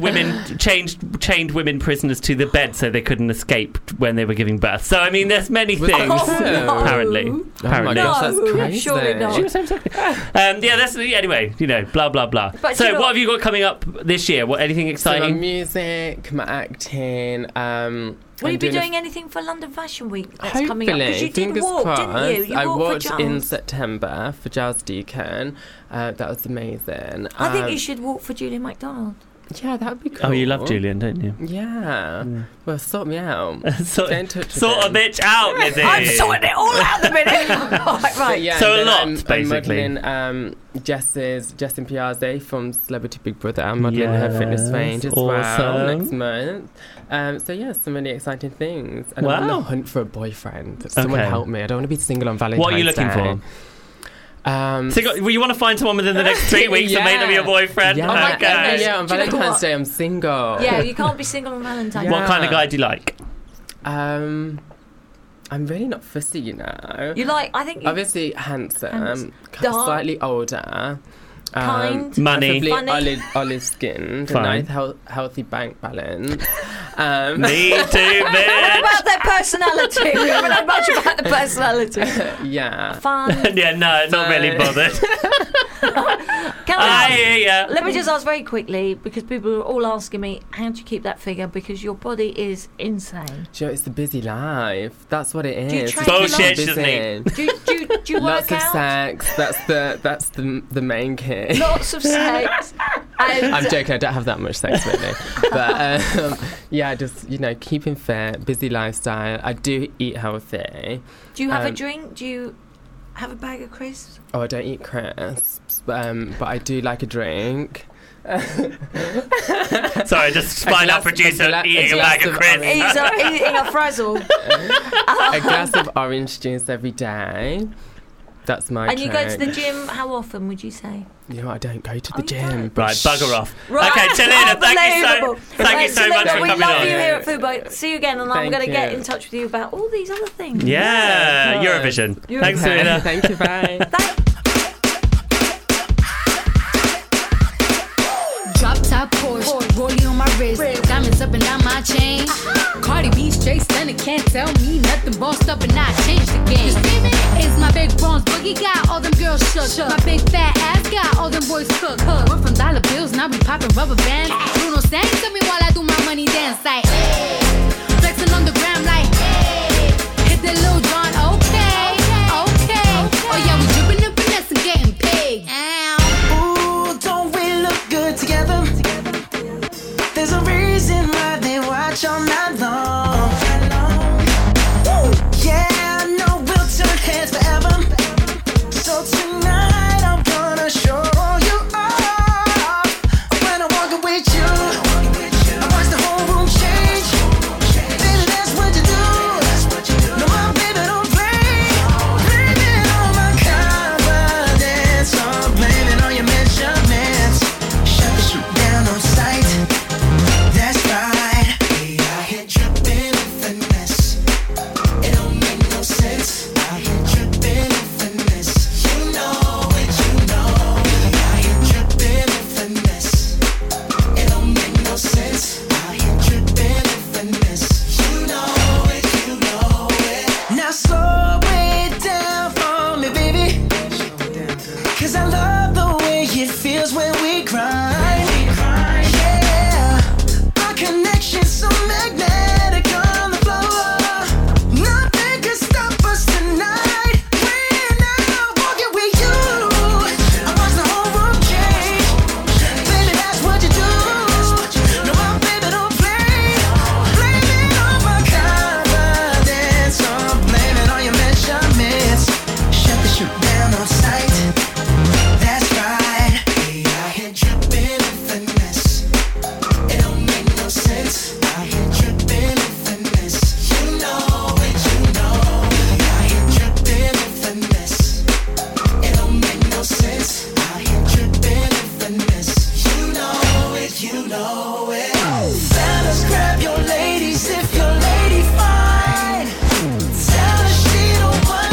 women prisoners to the bed so they couldn't escape when they were giving birth. So I mean, there's many Was that things. so? Apparently, Oh my apparently. gosh, that's No, crazy. surely not. She was homosexual. Yeah, that's anyway. Blah blah blah. But So you know- what have you got coming up this year? Anything So my exciting? music, my acting. Will you I'm be doing a doing anything for London Fashion Week that's Hopefully, coming up? Because you did fingers walk, crossed. didn't you? You I walked for walked in Giles. September for Giles Deacon. That was amazing. I think you should walk for Julia McDonald. Yeah, that would be cool. Oh, you love Julian, don't you? Yeah. Well, sort me out. Sort Stay in touch with a him. bitch out, Lizzie. I'm sorting it all out the minute. right. Yeah, So and a then lot, I'm basically. modelling Jessin Piazzi from Celebrity Big Brother. I'm modelling her fitness range as well awesome. next month. So yeah, some really exciting things. And I'm on Wow. the hunt for a boyfriend. Someone Okay. help me. I don't want to be single on Valentine's Day. What are you looking for? So you want to find someone within the next 3 weeks and make them your boyfriend? Yeah, Oh my goodness. yeah, on Do you know Valentine's what? Day I'm single. Yeah, you can't be single on Valentine's. Yeah. What kind of guy do you like? I'm really not fussy, you know. You like? I think you Obviously handsome, Dark. slightly older. Kind. Money. Preferably Funny. olive skinned, a Fine. nice healthy bank balance. Me too, What bitch. about their personality? We haven't had much about the personality. Yeah. Fun. Yeah, no, not really bothered. Can I I hear ya. Let me just ask very quickly, because people are all asking me, how do you keep that figure? Because your body is insane. Do you know, it's the busy life. That's what it is. Do you It's train just Bullshit, busy. Shazleen. Do you work Lots of out? sex. That's the main key. Lots of sex. And I'm joking. I don't have that much sex really, but yeah, just keeping fit, busy lifestyle. I do eat healthy. do you have a drink? Do you have a bag of crisps? Oh, I don't eat crisps, but I do like a drink. Sorry, just find out producer eating a bag of crisps. He's eating a frazzle. A glass of orange juice every day. That's my And you go to drink. the gym, how often would you say? You know, I don't go to Oh, the you gym. don't? Right, bugger off. Right. Okay, Talina, Unbelievable. thank you so much Talina, for we coming love on. you here at Fubo. See you again, and I'm Thank going to get you. in touch with you about all these other things. Yeah, Yeah. Eurovision. Thanks, Okay, Talina. Thank you. Bye. Drop top Porsche, rollie on my wrist, diamonds up and down my chain. Cardi B straight stunning, can't tell me nothing. Bossed up and I changed the game. You see me? It's my big bronze boogie got all them girls shook. My big fat ass got all them boys cooked. Went from dollar bills, now we popping rubber bands. Bruno sang to me while I do my money dance like, hey. Flexing on the gram like, hey. Hit the Lil Jon, okay. Oh yeah, we dripping and finesse and getting paid. Ooh, don't we look good together? There's a reason why they watch all night long. Woo! Yeah, I know we'll turn heads forever. So tonight I'm gonna show you off. When I walk with you, I watch the whole room change. Baby, that's what you do. No, my baby don't play. Blame it on my confidence, or blame it on your measurements. Shut the shit down on sight. That's right. We out here dripping in finesse. It don't make no sense. Out here dripping in finesse. You know it, you know. We out here dripping in finesse. It don't make no sense. Out here dripping in finesse. You know it, you know it. Now slow it down for me, baby. 'Cause I love the way it feels when we grind. Yeah, our connection's so magnetic on the floor. Nothing can stop us tonight. We're now walking with you. I watch the whole room change. Baby, that's what you do. No, my baby don't play. Blame it on my confidence, or blame it on your measurements. Shut the shit down on sight. That's right. We out here dripping in finesse. It don't make no sense. Out here dripping in finesse. You know it, you know. We out here dripping in finesse. It don't make no sense. Out here dripping in finesse. You know it, you know it. Fellas, grab your ladies if your lady fine. Tell her she the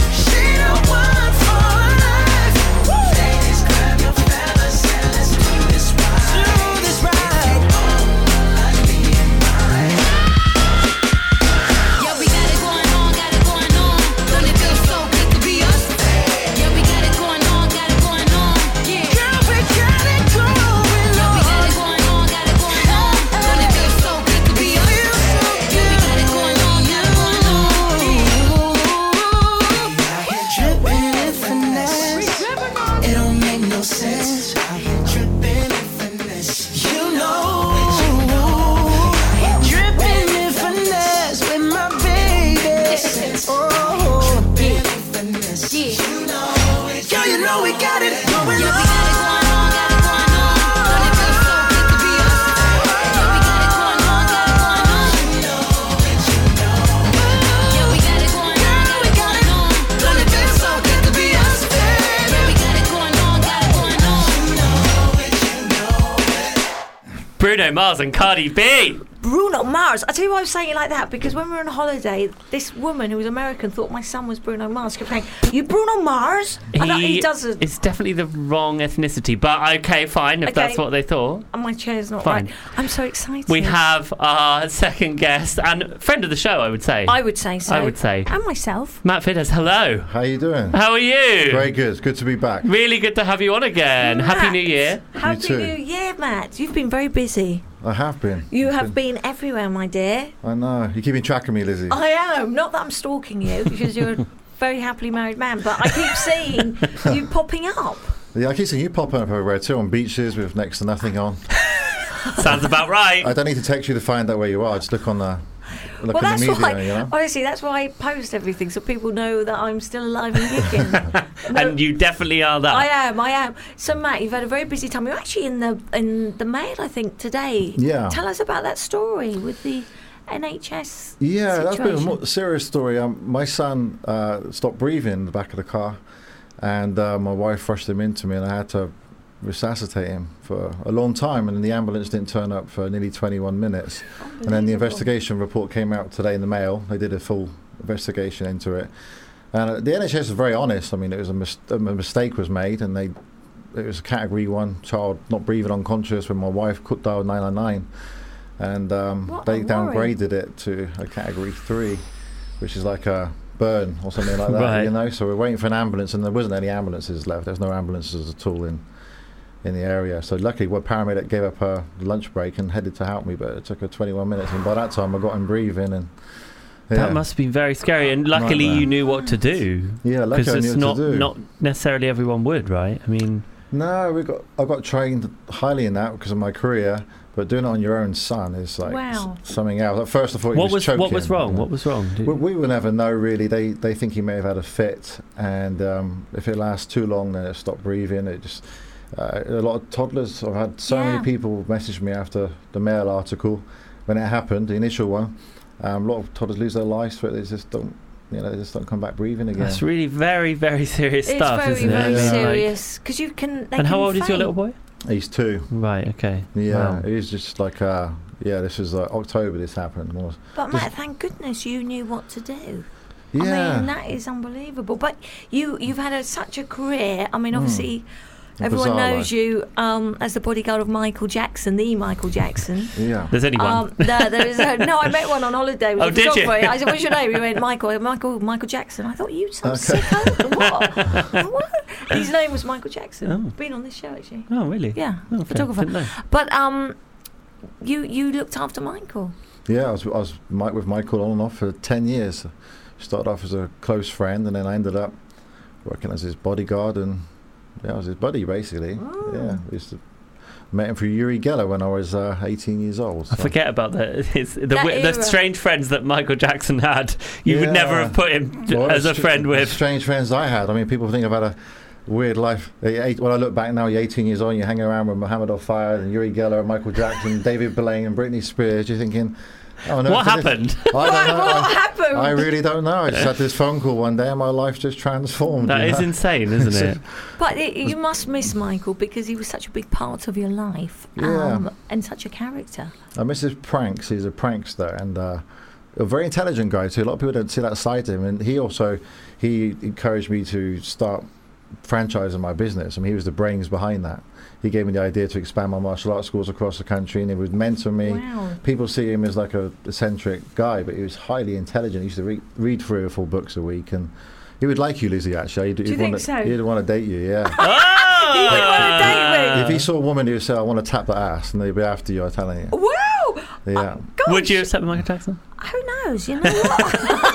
one for life. Ladies, grab your fellas and let's do this right. Do this right. Like me and mine. Yeah, we got it going on, Don't it feel so good to be us? Yeah, we got it going on, yeah. Girl, we got it going Yeah, we got it going on, Don't it feel so good to be us? Yeah, we got it going on, Out here dripping in finesse. It don't make no sense. Out here dripping in finesse. You know. Dripping in finesse with my baby. Oh, dripping in finesse. You know it. Girl, you know we got it going Yeah, we on. got it going on, Don't it feel so good to be us? Yeah, we got it going on, Yeah, we got it going on, Don't it feel so good to be us? Yeah, we got it going on, Bruno Mars and Cardi B. Bruno Mars. I tell you why I was saying it like that, because when we were on holiday, this woman who was American thought my son was Bruno Mars. She kept saying, "You Bruno Mars?" He doesn't. It's definitely the wrong ethnicity, but okay, fine, if that's what they thought. And my chair's not Fine. right. I'm so excited. We have our second guest and friend of the show, I would say. I would say so. I would say. And myself. Matt Fidders, hello. How you doing? How are you? Very good. It's good to be back. Really good to have you on again. Matt, Happy New Year. Happy New Year, Matt. You've been very busy. I have been. You have been everywhere, my dear. I know. You're keeping track of me, Lizzie. I am. Not that I'm stalking you, because you're a very happily married man, but I keep seeing you popping up. Yeah, I keep seeing you popping up everywhere too, on beaches with next to nothing on. Sounds about right. I don't need to text you to find out where you are. Just look on the That's media, why, you know? honestly, that's why I post everything, so people know that I'm still alive and kicking. And you definitely are that. I am. So, Matt, you've had a very busy time. You're actually in the Mail, I think, today. Yeah. Tell us about that story with the NHS Yeah, that's been a situation. more serious story. My son stopped breathing in the back of the car, and my wife rushed him into me, and I had to resuscitate him for a long time, and then the ambulance didn't turn up for nearly 21 minutes. And then the investigation report came out today in the Mail. They did a full investigation into it. And the NHS is very honest. I mean, it was a mistake was made, and it was a Category 1 child not breathing unconscious when my wife dialed 999. And they downgraded it to a Category 3, which is like a burn or something like that, Right. you know. So we're waiting for an ambulance, and there wasn't any ambulances left. There's no ambulances at all in the area. So luckily, one paramedic gave up her lunch break and headed to help me, but it took her 21 minutes, and by that time I got him breathing. And That must have been very scary, and luckily Nightmare. you knew what to do. Yeah, luckily I because knew it's what to do. not necessarily everyone would, right? I mean, No, I got trained highly in that because of my career, but doing it on your own son is like Wow. something else. At first I thought what he was choking. what was wrong? you know. What was wrong? We will never know really. They think he may have had a fit, and if it lasts too long, then it stopped breathing. It just a lot of toddlers. I've had so many people message me after the Mail article when it happened, the initial one. A lot of toddlers lose their lives for it. They just don't. They just don't come back breathing again. That's really very, very serious stuff, It's isn't it? very, I very mean, like- serious, because you can. And how old is your little boy? He's 2. Right. Okay. Yeah, Wow. it was just like this was October. This happened. But Matt, thank goodness you knew what to do. Yeah. I mean, that is unbelievable. But you've had such a career. I mean, obviously, everyone Bizarre knows you as the bodyguard of Michael Jackson, the Michael Jackson. Yeah. There's only one. No, there is no. I met one on holiday with Oh, a did you? photographer. I said, "What's your name?" He went, Michael Jackson. I thought, you some sicko. What? His name was Michael Jackson. Oh. Been on this show actually. Oh, really? Yeah, Okay. photographer. Didn't know. But you looked after Michael. Yeah, I was with Michael on and off for 10 years. Started off as a close friend, and then I ended up working as his bodyguard, and I was his buddy basically. Yeah, I used to met him through Uri Geller when I was 18 years old. I forget about the That era. strange friends that Michael Jackson had. You would never have put him as a friend with. Strange friends I had. I mean, people think I've had a weird life. When I look back now, you're 18 years old, you're hanging around with Muhammad Al-Fayed and Uri Geller and Michael Jackson, David Blaine and Britney Spears. You're thinking, oh no, What happened? I don't know. What happened? I really don't know. I just had this phone call one day and my life just transformed. That is insane, isn't it? But you must miss Michael because he was such a big part of your life, Yeah. and such a character. I miss his pranks. He's a prankster and a very intelligent guy too. A lot of people don't see that side to him. And he encouraged me to start franchising my business. I mean, he was the brains behind that. He gave me the idea to expand my martial arts schools across the country, and he would mentor me. Wow. People see him as like a eccentric guy, but he was highly intelligent. He used to read 3 or 4 books a week, and he would like you, Lizzie. Actually, Do you think so? He'd want to date you. Yeah. He would want to date me. If he saw a woman who said, "I want to tap that ass," and they'd be after you, I'm telling you. Wow! Yeah. Gosh, Would you accept Michael Jackson? Who knows? You know what?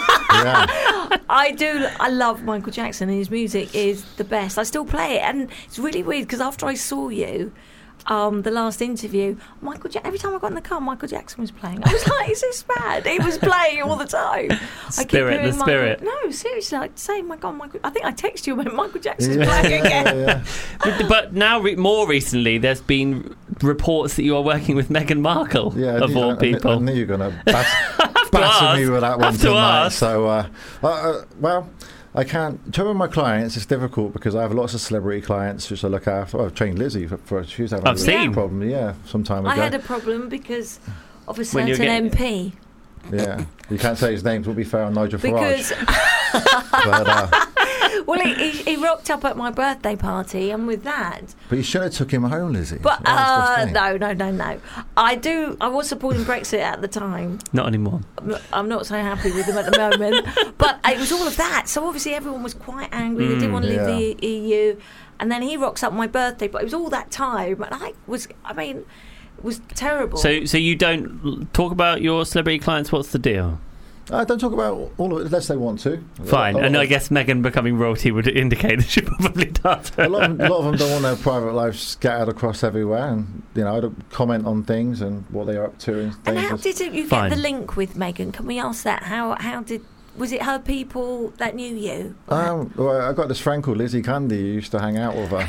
Yeah. I do. I love Michael Jackson, and his music is the best. I still play it, and it's really weird because after I saw you, the last interview, every time I got in the car, Michael Jackson was playing. I was like, "Is this bad?" He was playing all the time. Spirit. No, seriously, like saying, "My God, Michael!" I think I texted you when Michael Jackson's playing again. Yeah. But now, more recently, there's been reports that you are working with Meghan Markle, Yeah, of all people. I knew you were going to batter me with that one Have to tonight. ask. So, well, I can't. Trouble with my clients, it's difficult because I have lots of celebrity clients which I look after. I've trained Lizzie for she was having I've a seen. problem. Yeah, some time ago. I had a problem because of a When you're certain getting- MP. Yeah, you can't say his name. To be fair, on Nigel Because, Farage. well, he rocked up at my birthday party, and with that, But you should have took him home, Lizzie. but That's the thing. no. I was supporting Brexit at the time. Not anymore. I'm not so happy with them at the moment. But it was all of that. So obviously everyone was quite angry. They didn't want to leave the EU. And then he rocks up my birthday. But it was all that time. And it was terrible. So you don't talk about your celebrity clients. What's the deal? Don't talk about all of it unless they want to. Fine. And I guess Meghan becoming royalty would indicate that she probably does. A lot of them don't want their private lives scattered across everywhere, and I don't comment on things and what they are up to and things. And how did you get the link with Meghan? Can we ask that? Was it her people that knew you? Well, I got this friend called Lizzie Candy who used to hang out with her.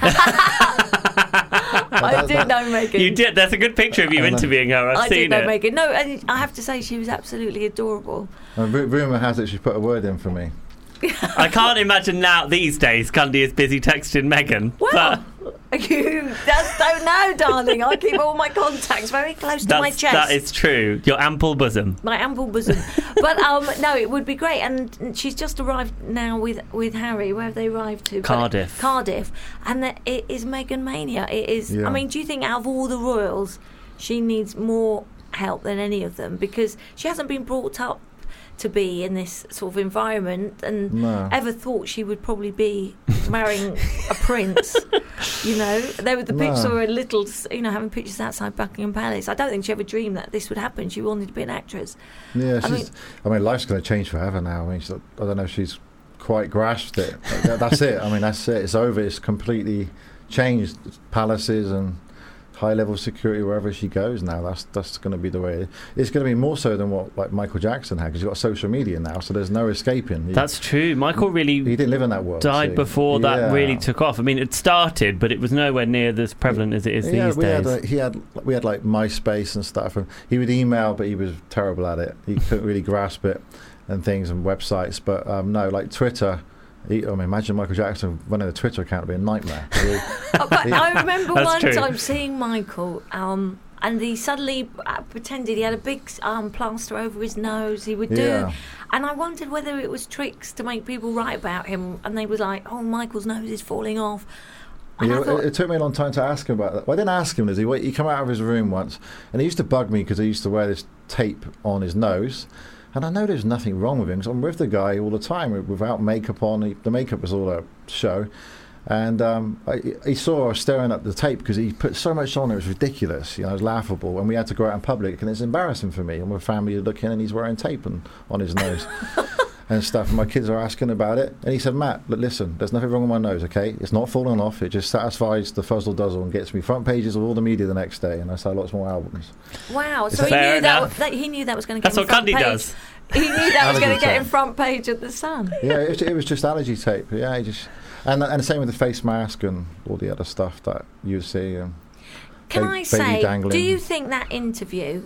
I did know Meghan. You did. There's a good picture of you interviewing her. I've seen it. I did know it. Meghan. No, and I have to say she was absolutely adorable. Rumour has it she put a word in for me. I can't imagine now these days Cundy is busy texting Meghan. Well, you just don't know, darling. I keep all my contacts very close to my chest. That is true. Your ample bosom. My ample bosom. But no, it would be great. And she's just arrived now with Harry. Where have they arrived to? Cardiff. Cardiff. And it is Meghan Mania. It is. Yeah. I mean, do you think out of all the royals, she needs more help than any of them? Because she hasn't been brought up to be in this sort of environment and ever thought she would probably be marrying a prince. There were the pictures of her little, having pictures outside Buckingham Palace. I don't think she ever dreamed that this would happen. She wanted to be an actress. Yeah, life's going to change forever now. I don't know if she's quite grasped it. That's it. That's it. It's over. It's completely changed. Palaces and high-level security wherever she goes now. That's going to be the way. It's going to be more so than what like Michael Jackson had, because you've got social media now, so there's no escaping. That's true. Michael he didn't live in that world. Died before that really took off. I mean, it started, but it was nowhere near as prevalent as it is these days. We had like MySpace and stuff, and he would email, but he was terrible at it. He couldn't really grasp it and things and websites. But no, like Twitter. Imagine Michael Jackson running a Twitter account would be a nightmare. I remember one time seeing Michael, and he suddenly pretended he had a big plaster over his nose. He would do, and I wondered whether it was tricks to make people write about him. And they were like, "Oh, Michael's nose is falling off." It took me a long time to ask him about that. Well, I didn't ask him, Lizzie. He came out of his room once, and he used to bug me because he used to wear this tape on his nose. And I know there's nothing wrong with him, because I'm with the guy all the time without makeup on. The makeup was all a show. And he saw us staring at the tape because he put so much on it was ridiculous. It was laughable. And we had to go out in public, and it's embarrassing for me. And my family looking, and he's wearing tape on his nose and stuff. And my kids are asking about it. And he said, Matt, look, listen, there's nothing wrong with my nose, okay? It's not falling off. It just satisfies the fuzzle duzzle and gets me front pages of all the media the next day. And I sell lots more albums. Wow. So he knew that was going to get That's what Cundy does. He knew that was going to get in front page of the Sun. Yeah, it was just allergy tape. Yeah, and the same with the face mask and all the other stuff that you see. Can I say, do you think that interview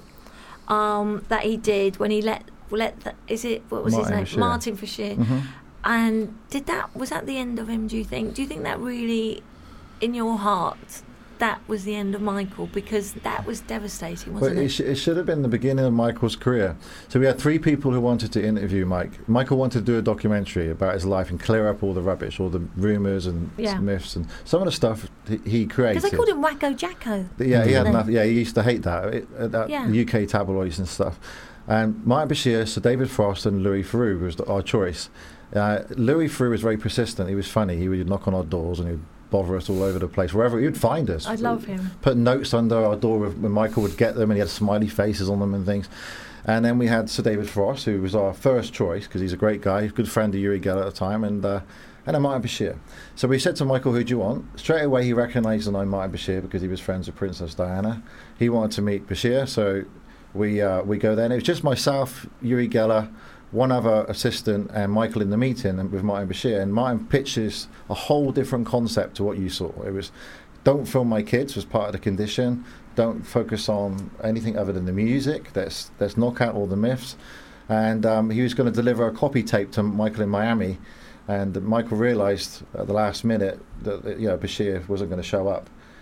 that he did when he let his name? Bashir. Martin Bashir. Mm-hmm. And was that the end of him, do you think? Do you think that really, in your heart, that was the end of Michael? Because that was devastating, wasn't it? It should have been the beginning of Michael's career. So we had 3 people who wanted to interview Mike. Michael wanted to do a documentary about his life and clear up all the rubbish, all the rumours and myths and some of the stuff he created. Because they called him Wacko Jacko. Yeah, he had enough. Yeah, he used to hate that. UK tabloids and stuff. And Martin Bashir, Sir David Frost and Louis Theroux was our choice. Louis Theroux was very persistent. He was funny. He would knock on our doors and he would bother us all over the place. Wherever he would find us. I love him. Put notes under our door when Michael would get them, and he had smiley faces on them and things. And then we had Sir David Frost, who was our first choice because he's a great guy, good friend of Uri Geller at the time, and then Martin Bashir. So we said to Michael, who do you want? Straight away he recognised the name Martin Bashir because he was friends with Princess Diana. He wanted to meet Bashir, so we go there. And it was just myself, Uri Geller, one other assistant, and Michael in the meeting with Martin Bashir. And Martin pitches a whole different concept to what you saw. It was, don't film my kids was part of the condition. Don't focus on anything other than the music. Let's knock out all the myths. And he was going to deliver a copy tape to Michael in Miami. And Michael realised at the last minute that Bashir wasn't going to show up.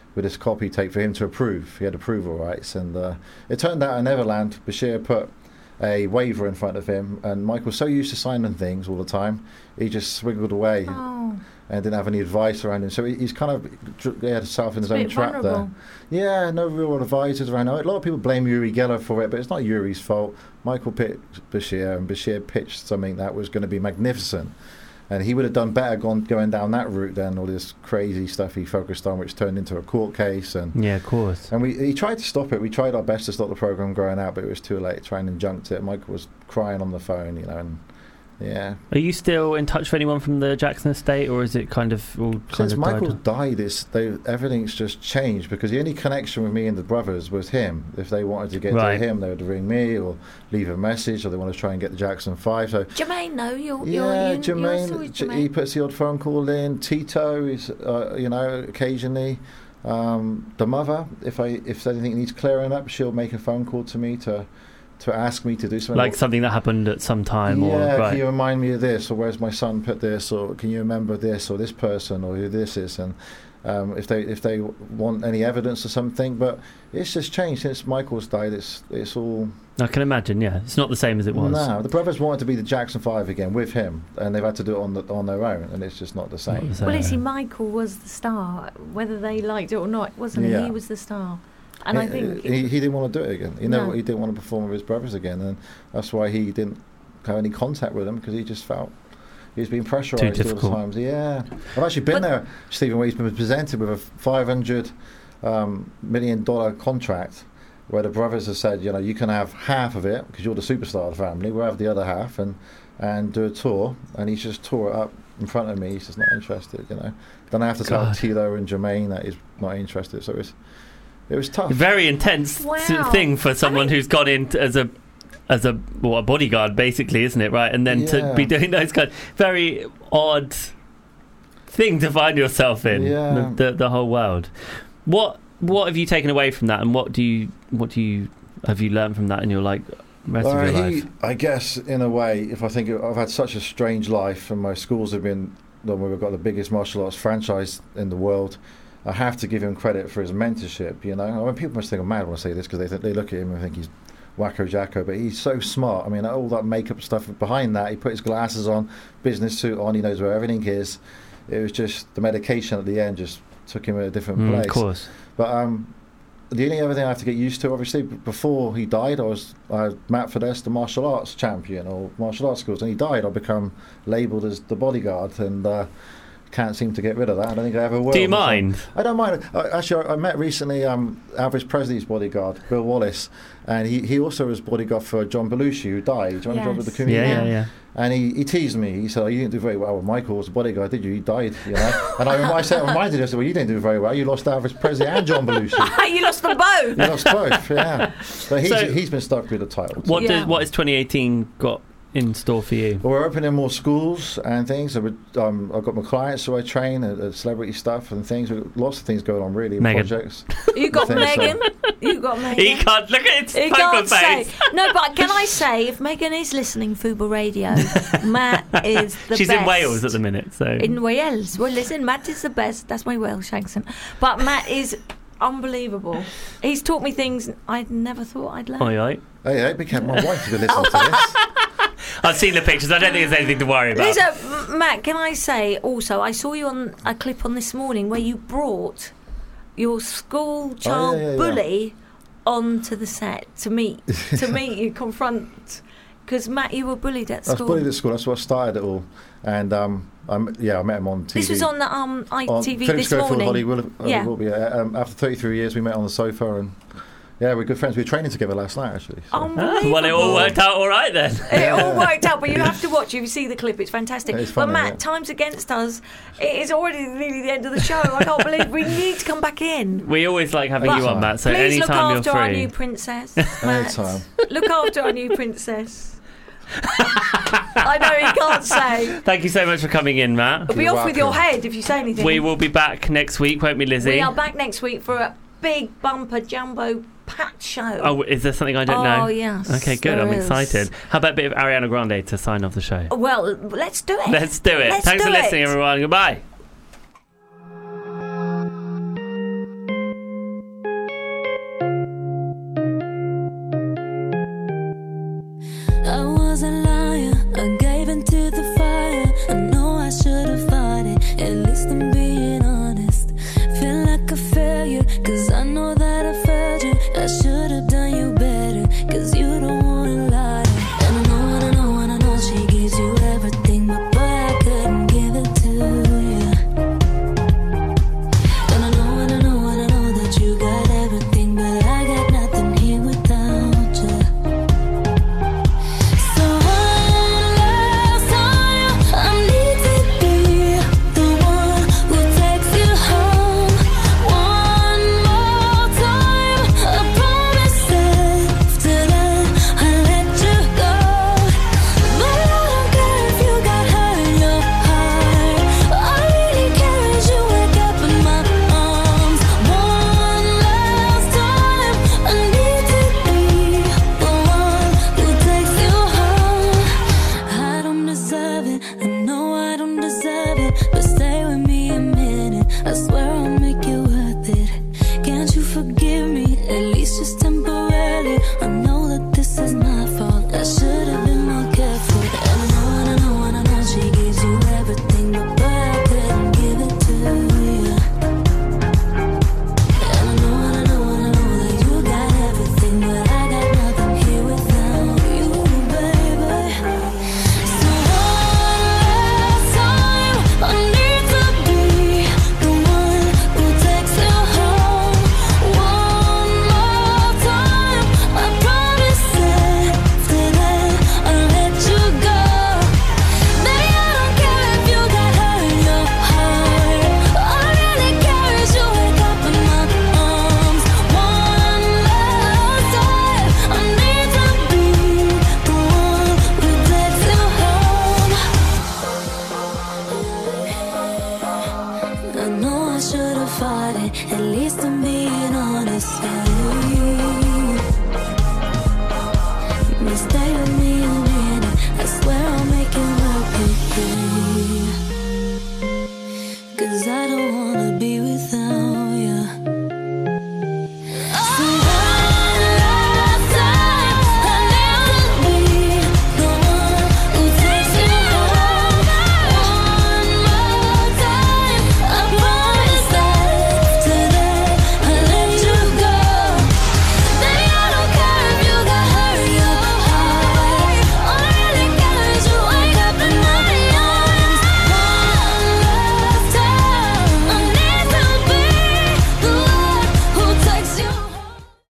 with this copy tape for him to approve. He had approval rights, and it turned out at Neverland, Bashir put a waiver in front of him, and Michael was so used to signing things all the time, he just swiggled away and didn't have any advice around him. So he's kind of had himself in his own trap vulnerable. there. Yeah, no real advisors around. A lot of people blame Uri Geller for it, but it's not Uri's fault. Michael picked Bashir, and Bashir pitched something that was going to be magnificent. And he would have done better going down that route than all this crazy stuff he focused on, which turned into a court case. And yeah, of course. And he tried to stop it. We tried our best to stop the program growing out, but it was too late. Trying and junked it. Michael was crying on the phone, and yeah. Are you still in touch with anyone from the Jackson estate, or is it kind of all since Michael's died? Everything's just changed, because the only connection with me and the brothers was him. If they wanted to get to him, they would ring me or leave a message, or they want to try and get the Jackson 5. So Jermaine, no, you're Jermaine. He puts the odd phone call in. Tito is, occasionally. The mother, if anything needs clearing up, she'll make a phone call to me to ask me to do something. Like something that happened at some time? Can you remind me of this? Or where's my son put this? Or can you remember this? Or this person? Or who this is? And if they want any evidence or something. But it's just changed since Michael's died. It's all... I can imagine, yeah. It's not the same as it was. No, the brothers wanted to be the Jackson 5 again with him, and they've had to do it on their own, and it's just not the same. Well, you see, Michael was the star, whether they liked it or not, wasn't he? He was the star. And I think he didn't want to do it again. He didn't want to perform with his brothers again, and that's why he didn't have any contact with them, because he just felt he was being pressurised all the times. Yeah, I've actually been there, Stephen, where he's been presented with a $500 million contract, where the brothers have said, you can have half of it because you're the superstar of the family. We'll have the other half and do a tour, and he's just tore it up in front of me. He's just not interested. Then I have to tell Tito and Jermaine that he's not interested. So it was tough. Very intense thing for someone who's gone in as a bodyguard, basically, isn't it? Right, and then to be doing those kind of very odd thing to find yourself in. Yeah. The whole world. What have you taken away from that, and what have you learned from that in your rest of your life? I guess in a way, if I think I've had such a strange life, and my schools have been we've got the biggest martial arts franchise in the world. I have to give him credit for his mentorship, people must think I'm mad when I say this, because they look at him and think he's wacko jacko, but he's so smart. I mean, all that makeup stuff behind that, he put his glasses on, business suit on, he knows where everything is. It was just the medication at the end just took him at a different place. Of course. But the only other thing I have to get used to, obviously, before he died, I was Matt Fidesz, the martial arts champion, or martial arts schools, and he died, I'll become labelled as the bodyguard, and can't seem to get rid of that. I don't think I ever will. Do you mind? I don't mind. Actually, I met recently Elvis Presley's bodyguard, Bill Wallace, and he also was bodyguard for John Belushi, who died. Do you remember with the comedian? Yeah. And he teased me. He said, you didn't do very well with Michael was the bodyguard, did you? He died, And I reminded him, I said, well, you didn't do very well. You lost Elvis Presley and John Belushi. You lost them both. You lost both, yeah. But he's been stuck with the title. What has 2018 got in store for you? Well, we're opening more schools and things. I've got my clients who I train, celebrity stuff and things. We've got lots of things going on, really. Meghan. Projects. You got Meghan. You got Meghan. He can't look at his poker face. No, but can I say, if Meghan is listening, Fubar Radio, Matt is the She's best. in Wales at the minute, so in Wales. Well, listen, Matt is the best. That's my Welsh accent. But Matt is unbelievable. He's taught me things I'd never thought I'd learn. Oi. Hey, became my wife to listen to this. I've seen the pictures. I don't think there's anything to worry about. Listen, Matt, can I say also, I saw you on a clip on This Morning where you brought your school child bully onto the set to meet you, confront. Because Matt, you were bullied at school. I was bullied at school. That's what started it all. And I met him on TV. This was on the ITV This Morning. Hollywood, after 33 years, we met on the sofa and. Yeah, we're good friends. We were training together last night, actually. So. Unbelievable. Well, it all worked out all right then. It all worked out, but you have to watch it. If you see the clip, it's fantastic. It's funny, but Matt, time's against us. It is already nearly the end of the show. I can't believe we need to come back in. We always like having you on, Matt. So please anytime look after our new princess, Matt. Anytime. Look after our new princess. I know he can't say. Thank you so much for coming in, Matt. It'll be off with your head if you say anything. We will be back next week, won't we, Lizzie? We are back next week for a big bumper jumbo Pat show. Oh, is there something I don't know? Oh, yes. Okay, good. I'm excited. How about a bit of Ariana Grande to sign off the show? Well, let's do it. Let's do it. Thanks for listening, everyone. Goodbye.